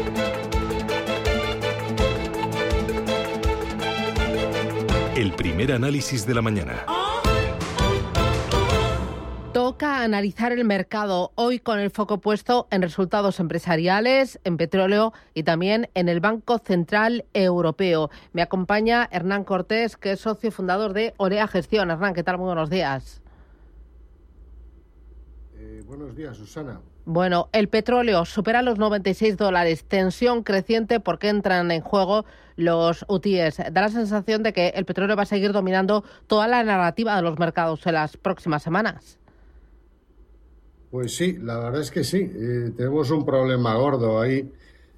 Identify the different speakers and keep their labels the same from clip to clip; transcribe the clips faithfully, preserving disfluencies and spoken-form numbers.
Speaker 1: El primer análisis de la mañana.
Speaker 2: Toca analizar el mercado hoy con el foco puesto en resultados empresariales, en petróleo y también en el Banco Central Europeo. Me acompaña Hernán Cortés, que es socio fundador de Orea Gestión. Hernán, ¿qué tal? Muy buenos días.
Speaker 3: Eh, buenos días, Susana.
Speaker 2: Bueno, el petróleo supera los noventa y seis dólares, tensión creciente porque entran en juego los hutíes. Da la sensación de que el petróleo va a seguir dominando toda la narrativa de los mercados en las próximas semanas.
Speaker 3: Pues sí, la verdad es que sí. Eh, tenemos un problema gordo ahí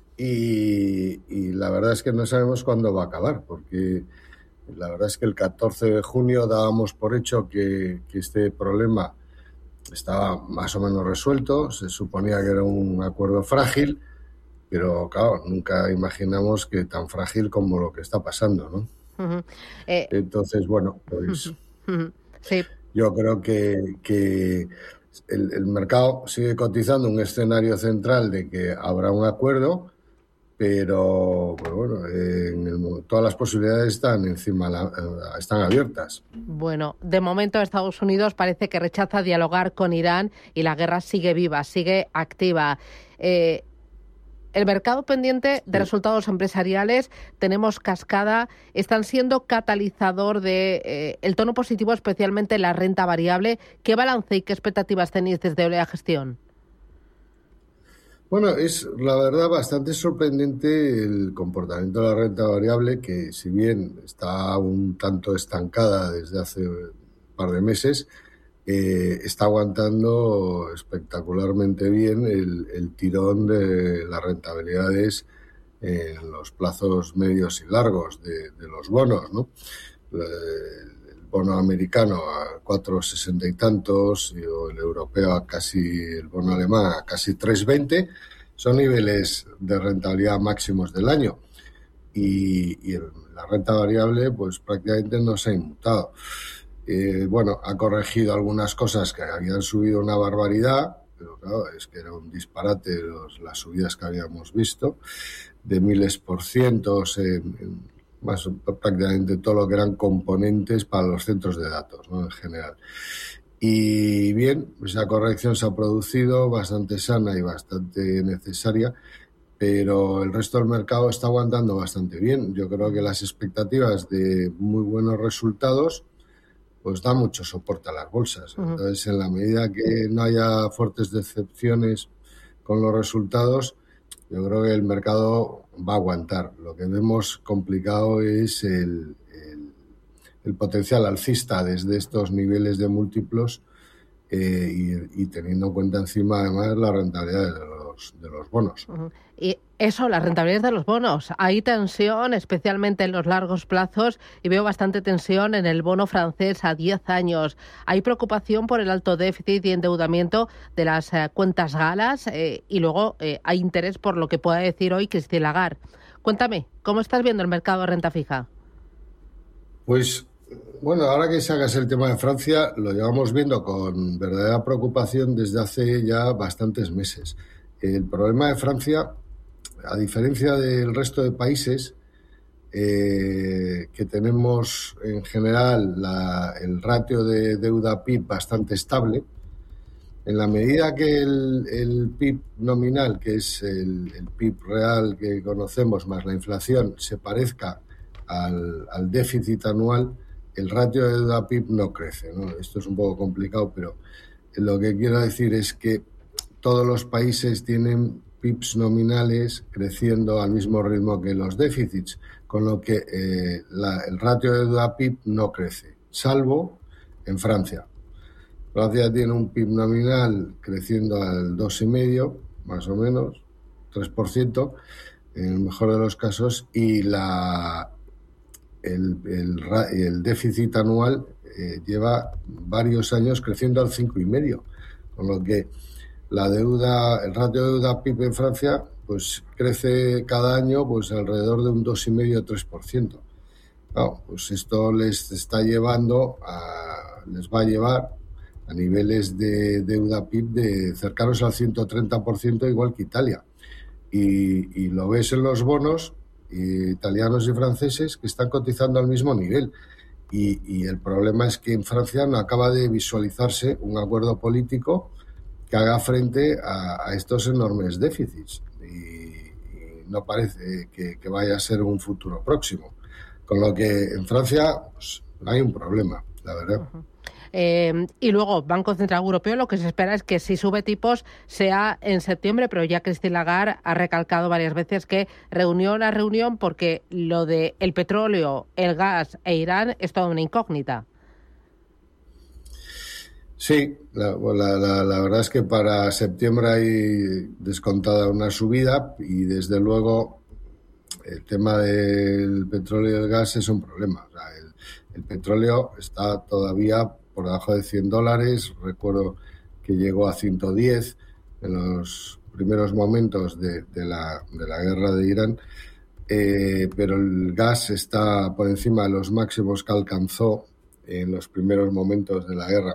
Speaker 3: y, y la verdad es que no sabemos cuándo va a acabar, porque la verdad es que el catorce de junio dábamos por hecho que, que este problema estaba más o menos resuelto. Se suponía que era un acuerdo frágil, pero claro, nunca imaginamos que tan frágil como lo que está pasando, ¿no?
Speaker 2: Uh-huh. Eh...
Speaker 3: Entonces, bueno, pues
Speaker 2: uh-huh. Sí.
Speaker 3: Yo creo que, que el, el mercado sigue cotizando un escenario central de que habrá un acuerdo, pero pues bueno, en el, todas las posibilidades están encima, la, están abiertas.
Speaker 2: Bueno, de momento Estados Unidos parece que rechaza dialogar con Irán y la guerra sigue viva, sigue activa. Eh, el mercado pendiente de resultados empresariales, tenemos cascada, están siendo catalizador de eh, el tono positivo, especialmente la renta variable. ¿Qué balance y qué expectativas tenéis desde Orea Gestión?
Speaker 3: Bueno, es la verdad bastante sorprendente el comportamiento de la renta variable, que si bien está un tanto estancada desde hace un par de meses, eh, está aguantando espectacularmente bien el, el tirón de las rentabilidades en los plazos medios y largos de, de los bonos, ¿no? El bono americano a cuatro sesenta y tantos, y el europeo a casi, el bono alemán a casi tres veinte, son niveles de rentabilidad máximos del año. Y, y el, la renta variable pues prácticamente no se ha inmutado. Eh, bueno, ha corregido algunas cosas que habían subido una barbaridad, pero claro, es que era un disparate los, las subidas que habíamos visto, de miles por cientos en, en más prácticamente todo lo que eran componentes para los centros de datos, ¿no? En general. Y bien, esa corrección se ha producido bastante sana y bastante necesaria, pero el resto del mercado está aguantando bastante bien. Yo creo que las expectativas de muy buenos resultados pues da mucho soporte a las bolsas. Uh-huh. Entonces, en la medida que no haya fuertes decepciones con los resultados, yo creo que el mercado va a aguantar. Lo que vemos complicado es el, el, el potencial alcista desde estos niveles de múltiplos eh, y, y teniendo en cuenta encima además la rentabilidad de los, de los bonos.
Speaker 2: Uh-huh. Y eso, las rentabilidades de los bonos. Hay tensión, especialmente en los largos plazos, y veo bastante tensión en el bono francés a diez años. Hay preocupación por el alto déficit y endeudamiento de las eh, cuentas galas eh, y luego eh, hay interés por lo que pueda decir hoy Christine Lagarde. Cuéntame, ¿cómo estás viendo el mercado de renta fija?
Speaker 3: Pues, bueno, ahora que sacas el tema de Francia, lo llevamos viendo con verdadera preocupación desde hace ya bastantes meses. El problema de Francia, a diferencia del resto de países, eh, que tenemos en general la, el ratio de deuda P I B bastante estable, en la medida que el, el P I B nominal, que es el, el P I B real que conocemos, más la inflación, se parezca al, al déficit anual, el ratio de deuda P I B no crece, ¿no? Esto es un poco complicado, pero lo que quiero decir es que todos los países tienen P I Bs nominales creciendo al mismo ritmo que los déficits, con lo que eh, la, el ratio de deuda P I B no crece, salvo en Francia. Francia tiene un P I B nominal creciendo al dos coma cinco, más o menos, tres por ciento, en el mejor de los casos, y la, el, el, el déficit anual eh, lleva varios años creciendo al cinco coma cinco, con lo que la deuda, el ratio de deuda P I B en Francia pues crece cada año pues alrededor de un dos coma cinco a tres por ciento. Claro, pues esto les está llevando a, les va a llevar a niveles de deuda P I B de cercanos al ciento treinta por ciento, igual que Italia. y, y lo ves en los bonos italianos y franceses que están cotizando al mismo nivel. Y, y el problema es que en Francia no acaba de visualizarse un acuerdo político que haga frente a, a estos enormes déficits. Y, y no parece que, que vaya a ser un futuro próximo. Con lo que en Francia pues, hay un problema, la verdad.
Speaker 2: Uh-huh. Eh, y luego, Banco Central Europeo, lo que se espera es que si sube tipos sea en septiembre, pero ya Christine Lagarde ha recalcado varias veces que reunión a reunión, porque lo de el petróleo, el gas e Irán es toda una incógnita.
Speaker 3: Sí, la, la, la, la verdad es que para septiembre hay descontada una subida y desde luego el tema del petróleo y el gas es un problema. O sea, el, el petróleo está todavía por debajo de cien dólares. Recuerdo que llegó a ciento diez en los primeros momentos de, de, la, de la guerra de Irán, eh, pero el gas está por encima de los máximos que alcanzó en los primeros momentos de la guerra.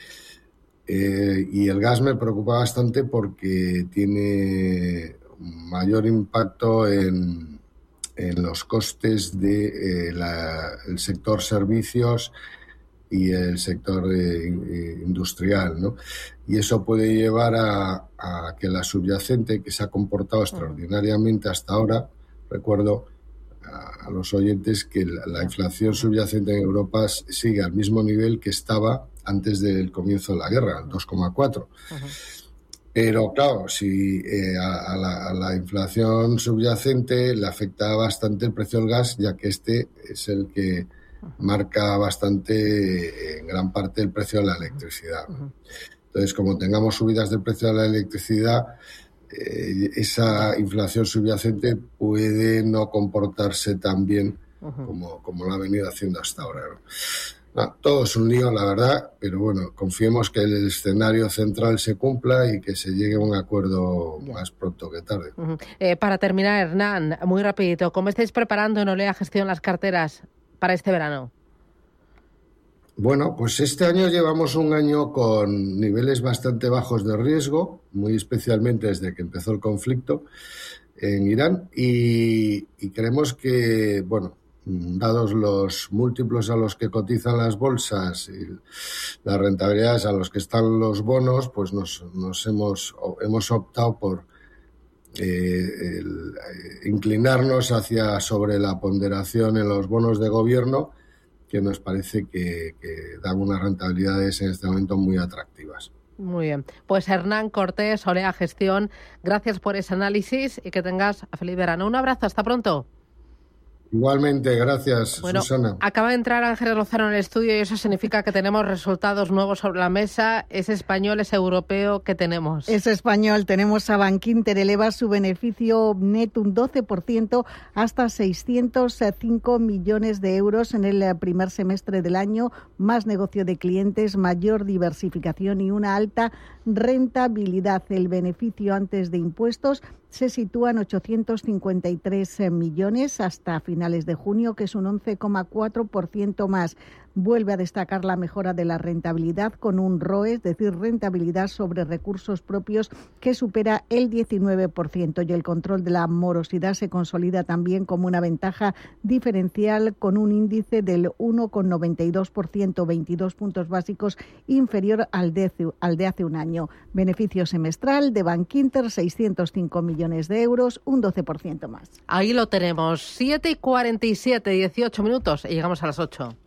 Speaker 3: Eh, y el gas me preocupa bastante porque tiene mayor impacto en, en los costes del de, eh, sector servicios y el sector eh, industrial, ¿no? Y eso puede llevar a, a que la subyacente, que se ha comportado extraordinariamente hasta ahora, recuerdo a, a los oyentes que la, la inflación subyacente en Europa sigue al mismo nivel que estaba antes del comienzo de la guerra, el dos coma cuatro. Uh-huh. Pero claro, si eh, a, a, la, a la inflación subyacente le afecta bastante el precio del gas, ya que este es el que marca bastante, en gran parte, el precio de la electricidad. Entonces, como tengamos subidas del precio de la electricidad, eh, esa inflación subyacente puede no comportarse tan bien como, como lo ha venido haciendo hasta ahora, ¿no? No, todo es un lío, la verdad, pero bueno, confiemos que el escenario central se cumpla y que se llegue a un acuerdo ya. Más pronto que tarde.
Speaker 2: Uh-huh. Eh, para terminar, Hernán, muy rapidito, ¿cómo estáis preparando en Olea Gestión las carteras para este verano?
Speaker 3: Bueno, pues este año llevamos un año con niveles bastante bajos de riesgo, muy especialmente desde que empezó el conflicto en Irán, y, y creemos que, bueno, dados los múltiplos a los que cotizan las bolsas y las rentabilidades a los que están los bonos, pues nos, nos hemos, hemos optado por eh, el, eh, inclinarnos hacia sobre la ponderación en los bonos de gobierno, que nos parece que, que dan unas rentabilidades en este momento muy atractivas.
Speaker 2: Muy bien. Pues Hernán Cortés, Olea Gestión, gracias por ese análisis y que tengas feliz verano. Un abrazo, hasta pronto.
Speaker 3: Igualmente, gracias,
Speaker 2: bueno,
Speaker 3: Susana.
Speaker 2: Acaba de entrar Ángeles Lozano en el estudio y eso significa que tenemos resultados nuevos sobre la mesa. ¿Es español, es europeo? ¿Qué tenemos?
Speaker 4: Es español. Tenemos a Bankinter, eleva su beneficio neto un doce por ciento hasta seiscientos cinco millones de euros en el primer semestre del año. Más negocio de clientes, mayor diversificación y una alta rentabilidad. El beneficio antes de impuestos se sitúa en ochocientos cincuenta y tres millones hasta finales de junio, que es un once coma cuatro por ciento más. Vuelve a destacar la mejora de la rentabilidad con un R O E, es decir, rentabilidad sobre recursos propios, que supera el diecinueve por ciento, y el control de la morosidad se consolida también como una ventaja diferencial con un índice del uno coma noventa y dos por ciento, veintidós puntos básicos inferior al de, al de hace un año. Beneficio semestral de Bankinter, seiscientos cinco millones de euros, un doce por ciento más.
Speaker 2: Ahí lo tenemos, siete y cuarenta y siete, dieciocho minutos y llegamos a las ocho.